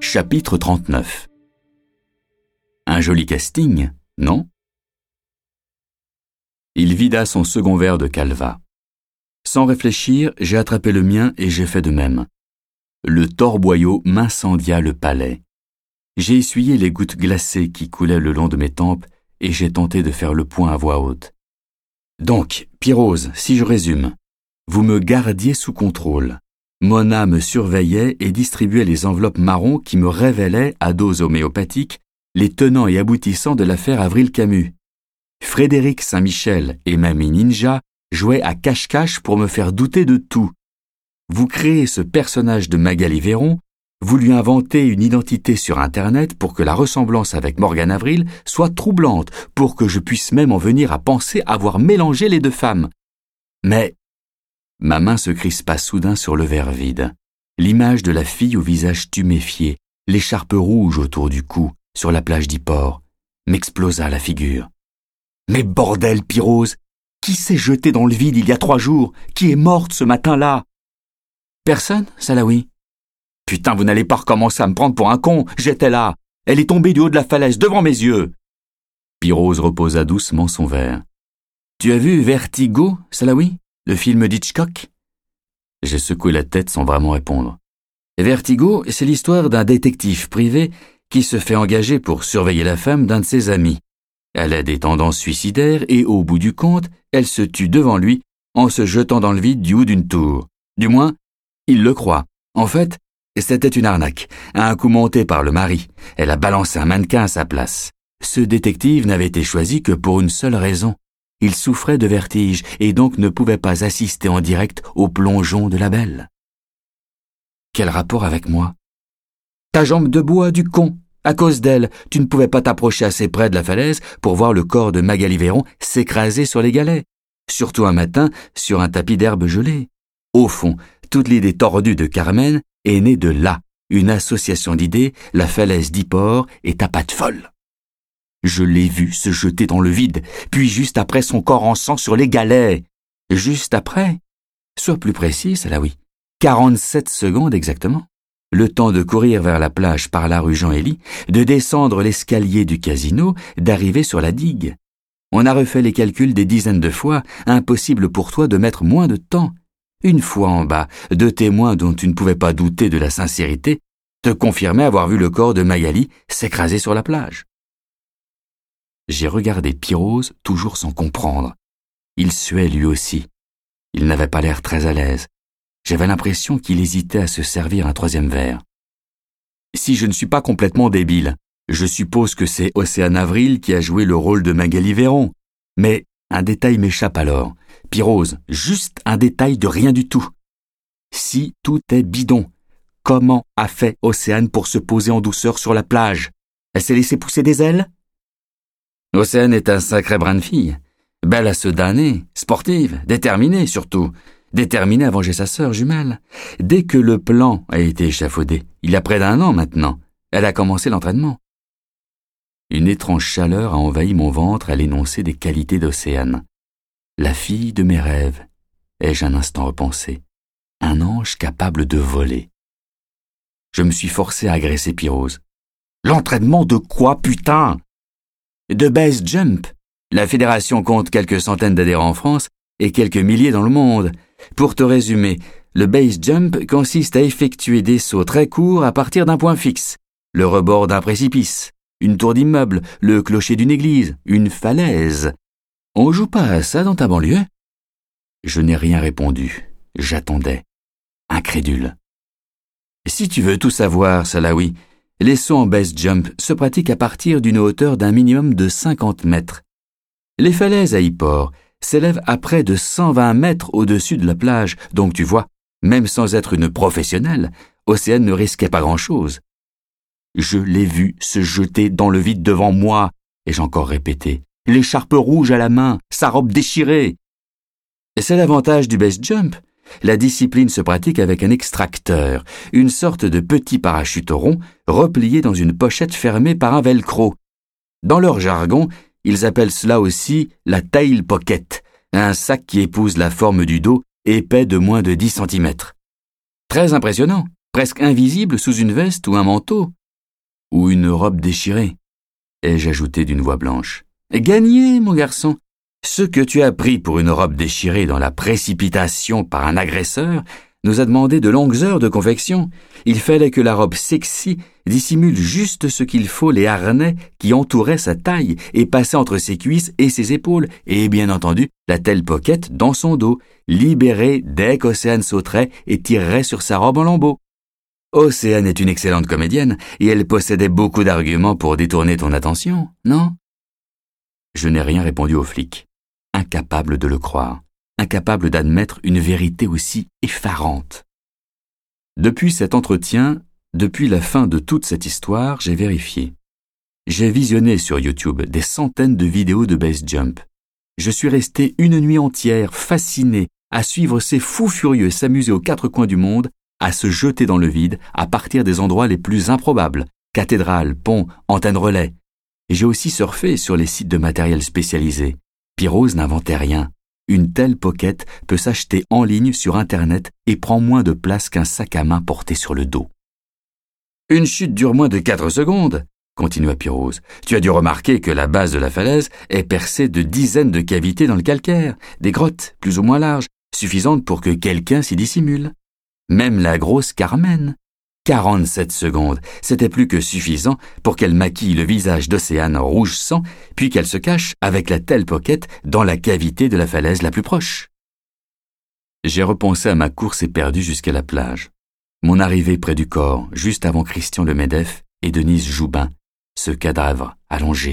Chapitre 39. Un joli casting, non? Il vida son second verre de Calva. Sans réfléchir, j'ai attrapé le mien et j'ai fait de même. Le torboyau m'incendia le palais. J'ai essuyé les gouttes glacées qui coulaient le long de mes tempes et j'ai tenté de faire le point à voix haute. Donc, Pirose, si je résume, vous me gardiez sous contrôle. Mona me surveillait et distribuait les enveloppes marron qui me révélaient, à dose homéopathique, les tenants et aboutissants de l'affaire Avril Camus. Frédéric Saint-Michel et Mamie Ninja jouaient à cache-cache pour me faire douter de tout. Vous créez ce personnage de Magali Véron, vous lui inventez une identité sur Internet pour que la ressemblance avec Morgane Avril soit troublante, pour que je puisse même en venir à penser avoir mélangé les deux femmes. Mais ma main se crispa soudain sur le verre vide. L'image de la fille au visage tuméfié, l'écharpe rouge autour du cou, sur la plage d'Yport, m'explosa à la figure. Mais bordel, Pirose, qui s'est jeté dans le vide il y a 3 jours? Qui est morte ce matin-là? Personne, Salaoui. Putain, vous n'allez pas recommencer à me prendre pour un con, j'étais là. Elle est tombée du haut de la falaise, devant mes yeux. Pirose reposa doucement son verre. Tu as vu Vertigo, Salaoui? Le film d'Hitchcock? J'ai secoué la tête sans vraiment répondre. Vertigo, c'est l'histoire d'un détective privé qui se fait engager pour surveiller la femme d'un de ses amis. Elle a des tendances suicidaires et, au bout du compte, elle se tue devant lui en se jetant dans le vide du haut d'une tour. Du moins, il le croit. En fait, c'était une arnaque, un coup monté par le mari. Elle a balancé un mannequin à sa place. Ce détective n'avait été choisi que pour une seule raison. Il souffrait de vertige et donc ne pouvait pas assister en direct au plongeon de la belle. Quel rapport avec moi? Ta jambe de bois, du con! À cause d'elle, tu ne pouvais pas t'approcher assez près de la falaise pour voir le corps de Magali Véron s'écraser sur les galets, surtout un matin sur un tapis d'herbe gelée. Au fond, toute l'idée tordue de Carmen est née de là, une association d'idées, la falaise d'Yport est à pattes folles. Je l'ai vu se jeter dans le vide, puis juste après son corps en sang sur les galets. Juste après? Sois plus précis, Salaoui. 47 secondes exactement. Le temps de courir vers la plage par la rue Jean-Élie, de descendre l'escalier du casino, d'arriver sur la digue. On a refait les calculs des dizaines de fois, impossible pour toi de mettre moins de temps. Une fois en bas, 2 témoins dont tu ne pouvais pas douter de la sincérité te confirmaient avoir vu le corps de Magali s'écraser sur la plage. J'ai regardé Pirose, toujours sans comprendre. Il suait lui aussi. Il n'avait pas l'air très à l'aise. J'avais l'impression qu'il hésitait à se servir un 3e verre. Si je ne suis pas complètement débile, je suppose que c'est Océane Avril qui a joué le rôle de Magali Véron. Mais un détail m'échappe alors. Pirose, juste un détail de rien du tout. Si tout est bidon, comment a fait Océane pour se poser en douceur sur la plage? Elle s'est laissée pousser des ailes? Océane est un sacré brin de fille. Belle à se damner, sportive, déterminée surtout. Déterminée à venger sa sœur jumelle. Dès que le plan a été échafaudé, il y a près d'1 an maintenant, elle a commencé l'entraînement. Une étrange chaleur a envahi mon ventre à l'énoncé des qualités d'Océane. La fille de mes rêves, ai-je un instant repensé. Un ange capable de voler. Je me suis forcé à agresser Pirose. L'entraînement de quoi, putain? De base jump. La fédération compte quelques centaines d'adhérents en France et quelques milliers dans le monde. Pour te résumer, le base jump consiste à effectuer des sauts très courts à partir d'un point fixe. Le rebord d'un précipice, une tour d'immeuble, le clocher d'une église, une falaise. On joue pas à ça dans ta banlieue? Je n'ai rien répondu. J'attendais, incrédule. Si tu veux tout savoir, Salaoui, les sauts en base jump se pratiquent à partir d'une hauteur d'un minimum de 50 mètres. Les falaises à Yport s'élèvent à près de 120 mètres au-dessus de la plage, donc tu vois, même sans être une professionnelle, Océane ne risquait pas grand-chose. Je l'ai vu se jeter dans le vide devant moi, et j'ai encore répété, l'écharpe rouge à la main, sa robe déchirée. C'est l'avantage du base jump. La discipline se pratique avec un extracteur, une sorte de petit parachute rond replié dans une pochette fermée par un velcro. Dans leur jargon, ils appellent cela aussi la tail pocket, un sac qui épouse la forme du dos, épais de moins de 10 cm. Très impressionnant, presque invisible sous une veste ou un manteau, ou une robe déchirée, ai-je ajouté d'une voix blanche. Gagné, mon garçon. Ce que tu as pris pour une robe déchirée dans la précipitation par un agresseur nous a demandé de longues heures de confection. Il fallait que la robe sexy dissimule juste ce qu'il faut les harnais qui entouraient sa taille et passaient entre ses cuisses et ses épaules, et bien entendu la telle pocket dans son dos, libérée dès qu'Océane sauterait et tirerait sur sa robe en lambeaux. Océane est une excellente comédienne, et elle possédait beaucoup d'arguments pour détourner ton attention, non? Je n'ai rien répondu au flic, incapable de le croire, incapable d'admettre une vérité aussi effarante. Depuis cet entretien, depuis la fin de toute cette histoire, j'ai vérifié. J'ai visionné sur YouTube des centaines de vidéos de base jump. Je suis resté une nuit entière fasciné à suivre ces fous furieux s'amuser aux quatre coins du monde, à se jeter dans le vide à partir des endroits les plus improbables, cathédrales, ponts, antennes relais. Et j'ai aussi surfé sur les sites de matériel spécialisé. Pirose n'inventait rien. Une telle pocket peut s'acheter en ligne sur Internet et prend moins de place qu'un sac à main porté sur le dos. Une chute dure moins de 4 secondes, continua Pirose. Tu as dû remarquer que la base de la falaise est percée de dizaines de cavités dans le calcaire, des grottes plus ou moins larges, suffisantes pour que quelqu'un s'y dissimule. Même la grosse Carmen. 47 secondes, c'était plus que suffisant pour qu'elle maquille le visage d'Océane rouge sang, puis qu'elle se cache avec la telle pocket dans la cavité de la falaise la plus proche. J'ai repensé à ma course éperdue jusqu'à la plage. Mon arrivée près du corps, juste avant Christian Le Medef et Denise Joubin, ce cadavre allongé.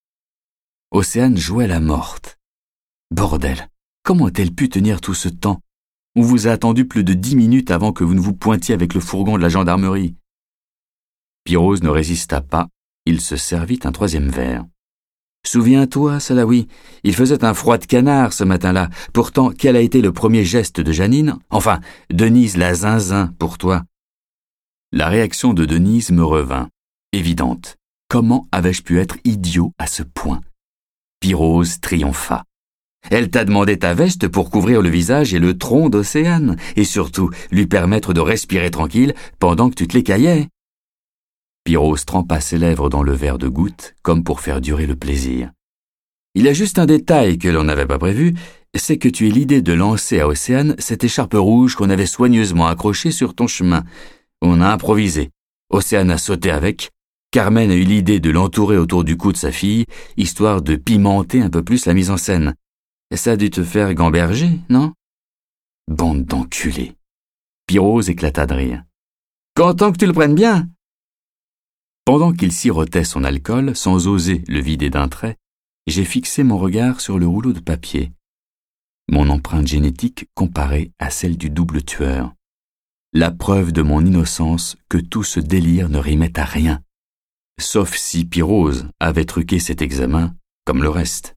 Océane jouait la morte. Bordel, comment a-t-elle pu tenir tout ce temps? On vous a attendu plus de 10 minutes avant que vous ne vous pointiez avec le fourgon de la gendarmerie. Pirose ne résista pas, il se servit un troisième verre. Souviens-toi, Salawi, il faisait un froid de canard ce matin-là. Pourtant, quel a été le premier geste de Janine? Enfin, Denise la zinzin pour toi. La réaction de Denise me revint, évidente. Comment avais-je pu être idiot à ce point? Pirose triompha. Elle t'a demandé ta veste pour couvrir le visage et le tronc d'Océane, et surtout lui permettre de respirer tranquille pendant que tu te l'écaillais. Pirose trempa ses lèvres dans le verre de goutte, comme pour faire durer le plaisir. Il y a juste un détail que l'on n'avait pas prévu, c'est que tu aies l'idée de lancer à Océane cette écharpe rouge qu'on avait soigneusement accrochée sur ton chemin. On a improvisé. Océane a sauté avec. Carmen a eu l'idée de l'entourer autour du cou de sa fille, histoire de pimenter un peu plus la mise en scène. Ça a dû te faire gamberger, non? Bande d'enculés. Pirose éclata de rire. Content que tu le prennes bien. Pendant qu'il sirotait son alcool, sans oser le vider d'un trait, j'ai fixé mon regard sur le rouleau de papier. Mon empreinte génétique comparée à celle du double tueur. La preuve de mon innocence que tout ce délire ne rimait à rien. Sauf si Pirose avait truqué cet examen, comme le reste.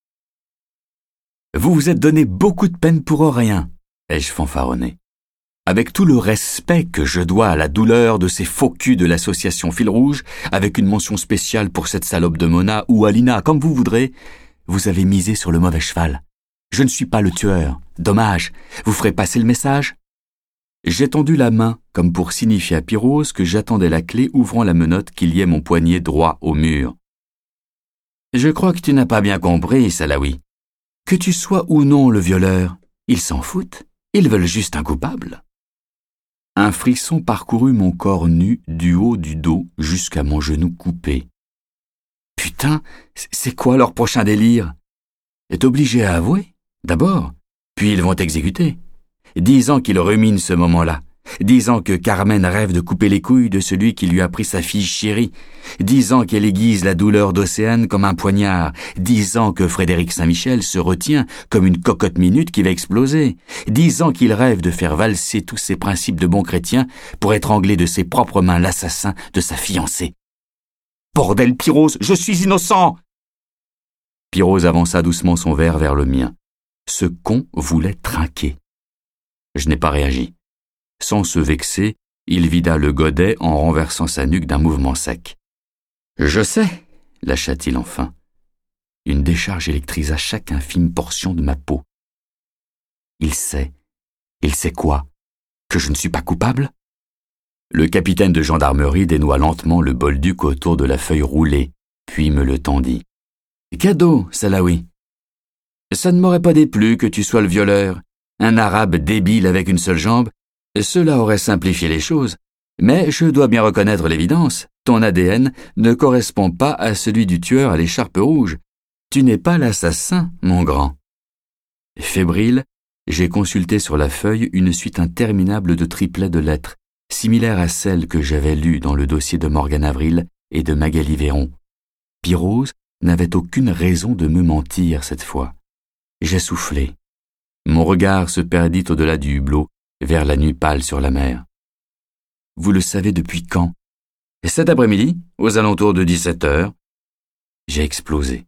Vous vous êtes donné beaucoup de peine pour rien, ai-je fanfaronné. Avec tout le respect que je dois à la douleur de ces faux culs de l'association Fil Rouge, avec une mention spéciale pour cette salope de Mona ou Alina, comme vous voudrez, vous avez misé sur le mauvais cheval. Je ne suis pas le tueur. Dommage. Vous ferez passer le message? J'ai tendu la main comme pour signifier à Pirose que j'attendais la clé ouvrant la menotte qui liait mon poignet droit au mur. Je crois que tu n'as pas bien compris, Salawi. Que tu sois ou non le violeur, ils s'en foutent, ils veulent juste un coupable. Un frisson parcourut mon corps nu du haut du dos jusqu'à mon genou coupé. Putain, c'est quoi leur prochain délire? Est obligé à avouer, d'abord, puis ils vont t'exécuter. 10 ans qu'ils ruminent ce moment-là. 10 ans que Carmen rêve de couper les couilles de celui qui lui a pris sa fille chérie. 10 ans qu'elle aiguise la douleur d'Océane comme un poignard. 10 ans que Frédéric Saint-Michel se retient comme une cocotte minute qui va exploser. 10 ans qu'il rêve de faire valser tous ses principes de bon chrétien pour étrangler de ses propres mains l'assassin de sa fiancée. Bordel, Pirose, je suis innocent! Pirose avança doucement son verre vers le mien. Ce con voulait trinquer. Je n'ai pas réagi. Sans se vexer, il vida le godet en renversant sa nuque d'un mouvement sec. « Je sais !» lâcha-t-il enfin. Une décharge électrisa chaque infime portion de ma peau. Il sait quoi? Que je ne suis pas coupable? Le capitaine de gendarmerie dénoua lentement le bolduc autour de la feuille roulée, puis me le tendit. « Cadeau, Salawi. Ça ne m'aurait pas déplu que tu sois le violeur. Un arabe débile avec une seule jambe, cela aurait simplifié les choses. Mais je dois bien reconnaître l'évidence, ton ADN ne correspond pas à celui du tueur à l'écharpe rouge. Tu n'es pas l'assassin, mon grand. » Fébrile, j'ai consulté sur la feuille une suite interminable de triplets de lettres, similaires à celles que j'avais lues dans le dossier de Morgan Avril et de Magali Véron. Pirose n'avait aucune raison de me mentir cette fois. J'ai soufflé. Mon regard se perdit au-delà du hublot, vers la nuit pâle sur la mer. « Vous le savez depuis quand ?»« Cet après-midi, aux alentours de 17 heures. » J'ai explosé.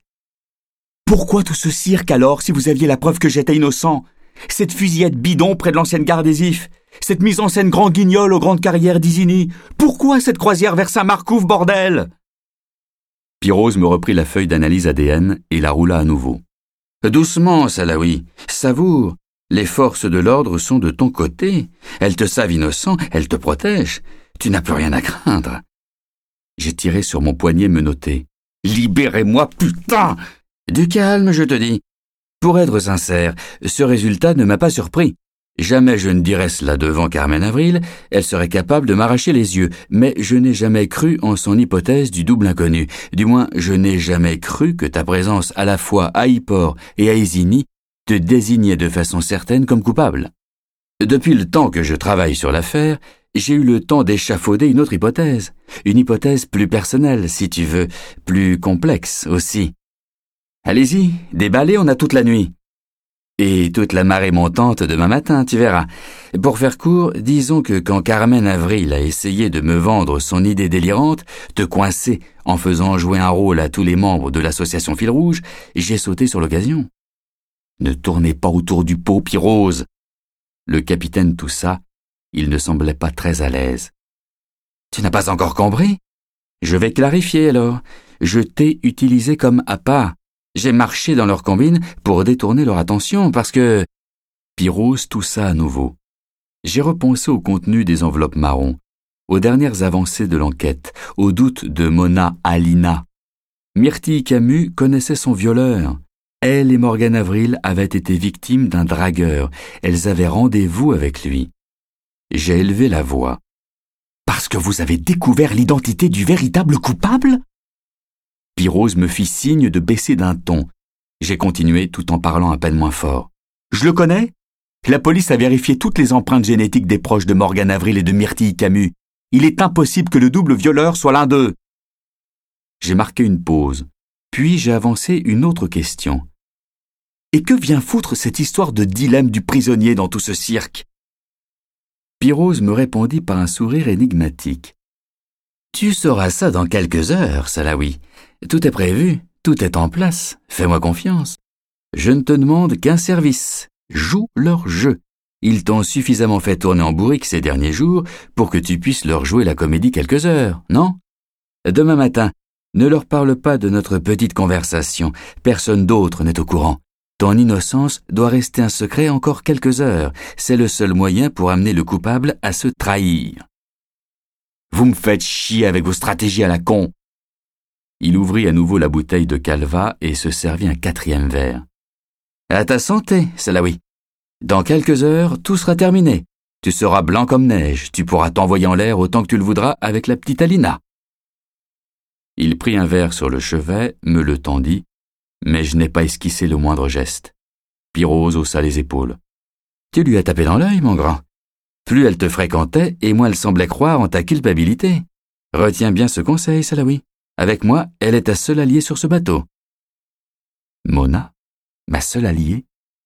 « Pourquoi tout ce cirque alors, si vous aviez la preuve que j'étais innocent ? Cette fusillade bidon près de l'ancienne gare des Ifs ? Cette mise en scène grand guignol aux grandes carrières d'Isigny ? Pourquoi cette croisière vers Saint-Marcouf, bordel ?» Pirose me reprit la feuille d'analyse ADN et la roula à nouveau. « Doucement, Salawi, savoure. Les forces de l'ordre sont de ton côté. Elles te savent innocent, elles te protègent. Tu n'as plus rien à craindre. » J'ai tiré sur mon poignet menotté. « Libérez-moi, putain !»« Du calme, je te dis. Pour être sincère, ce résultat ne m'a pas surpris. Jamais je ne dirais cela devant Carmen Avril, elle serait capable de m'arracher les yeux, mais je n'ai jamais cru en son hypothèse du double inconnu. Du moins, je n'ai jamais cru que ta présence à la fois à Yport et à Isigny te désignait de façon certaine comme coupable. Depuis le temps que je travaille sur l'affaire, j'ai eu le temps d'échafauder une autre hypothèse. Une hypothèse plus personnelle, si tu veux, plus complexe aussi. Allez-y, déballez, on a toute la nuit. Et toute la marée montante demain matin, tu verras. Pour faire court, disons que quand Carmen Avril a essayé de me vendre son idée délirante, te coincer en faisant jouer un rôle à tous les membres de l'association Fil Rouge, j'ai sauté sur l'occasion. Ne tournez pas autour du pot, Pirose. Le capitaine toussa, il ne semblait pas très à l'aise. Tu n'as pas encore compris ? Je vais clarifier alors. Je t'ai utilisé comme appât. J'ai marché dans leur combine pour détourner leur attention parce que... Pirose toussa à nouveau. J'ai repensé au contenu des enveloppes marron, aux dernières avancées de l'enquête, aux doutes de Mona Alina. Myrtille Camus connaissait son violeur. Elle et Morgan Avril avaient été victimes d'un dragueur. Elles avaient rendez-vous avec lui. J'ai élevé la voix. « Parce que vous avez découvert l'identité du véritable coupable ?» Pirose me fit signe de baisser d'un ton. J'ai continué tout en parlant à peine moins fort. « Je le connais ? La police a vérifié toutes les empreintes génétiques des proches de Morgan Avril et de Myrtille Camus. Il est impossible que le double violeur soit l'un d'eux. » J'ai marqué une pause, puis j'ai avancé une autre question. « Et que vient foutre cette histoire de dilemme du prisonnier dans tout ce cirque ?» Pirose me répondit par un sourire énigmatique. « Tu sauras ça dans quelques heures, Salawi. Tout est prévu, tout est en place, fais-moi confiance. Je ne te demande qu'un service, joue leur jeu. Ils t'ont suffisamment fait tourner en bourrique ces derniers jours pour que tu puisses leur jouer la comédie quelques heures, non ? Demain matin, ne leur parle pas de notre petite conversation, personne d'autre n'est au courant. Ton innocence doit rester un secret encore quelques heures, c'est le seul moyen pour amener le coupable à se trahir. Vous me faites chier avec vos stratégies à la con. » Il ouvrit à nouveau la bouteille de Calva et se servit un 4e verre. « À ta santé, Salawi. Dans quelques heures, tout sera terminé. Tu seras blanc comme neige, tu pourras t'envoyer en l'air autant que tu le voudras avec la petite Alina. » Il prit un verre sur le chevet, me le tendit, mais je n'ai pas esquissé le moindre geste. Pirose haussa les épaules. « Tu lui as tapé dans l'œil, mon grand. Plus elle te fréquentait, et moins elle semblait croire en ta culpabilité. Retiens bien ce conseil, Salawi. Avec moi, elle est ta seule alliée sur ce bateau. » Mona, ma seule alliée ?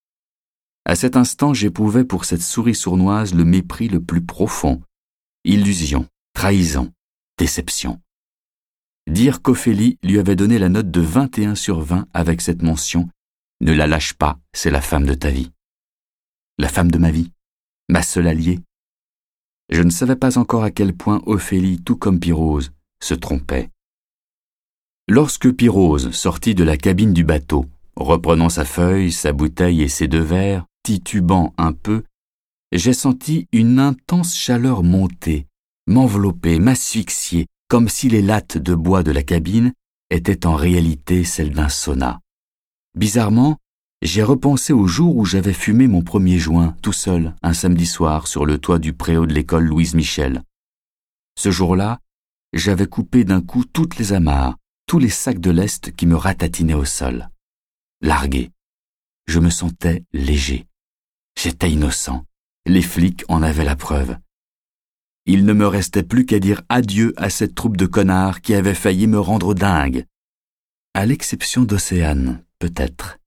À cet instant, j'éprouvais pour cette souris sournoise le mépris le plus profond. Illusion, trahison, déception. Dire qu'Ophélie lui avait donné la note de 21 sur 20 avec cette mention « Ne la lâche pas, c'est la femme de ta vie. » La femme de ma vie, ma seule alliée. Je ne savais pas encore à quel point Ophélie, tout comme Pirose, se trompait. Lorsque Pirose sortit de la cabine du bateau, reprenant sa feuille, sa bouteille et ses 2 verres, titubant un peu, j'ai senti une intense chaleur monter, m'envelopper, m'asphyxier, comme si les lattes de bois de la cabine étaient en réalité celles d'un sauna. Bizarrement, j'ai repensé au jour où j'avais fumé mon premier joint, tout seul, un samedi soir, sur le toit du préau de l'école Louise Michel. Ce jour-là, j'avais coupé d'un coup toutes les amarres, tous les sacs de lest qui me ratatinaient au sol. Largué. Je me sentais léger. J'étais innocent. Les flics en avaient la preuve. Il ne me restait plus qu'à dire adieu à cette troupe de connards qui avait failli me rendre dingue. À l'exception d'Océane, peut-être.